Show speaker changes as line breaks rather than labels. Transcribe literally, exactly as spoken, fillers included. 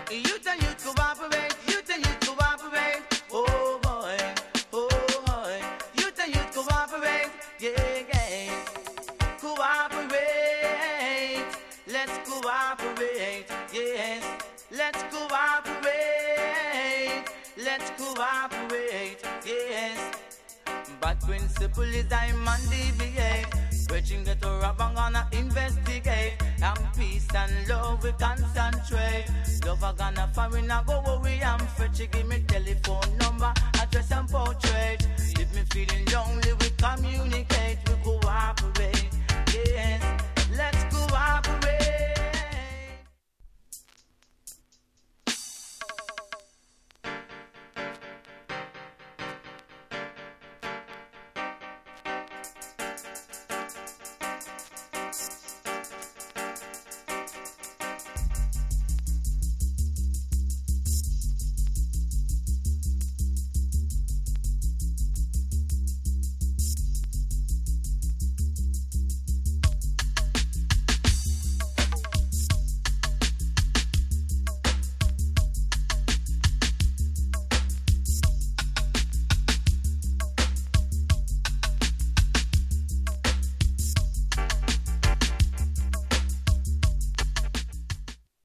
Youth and youth cooperate, youth and youth cooperate. Oh boy, oh boy. Youth and youth cooperate, yeah, yeah. Cooperate, let's cooperate, yes. Let's cooperate, let's cooperate, yes. But principle is I man deviate. Preaching get a rap and gonna investigate. And peace and love we concentrate. Love a gonna foreign I go worry and fetch. Give me telephone number, address and portrait. If me feeling lonely we communicate. We cooperate, yes. Let's cooperate.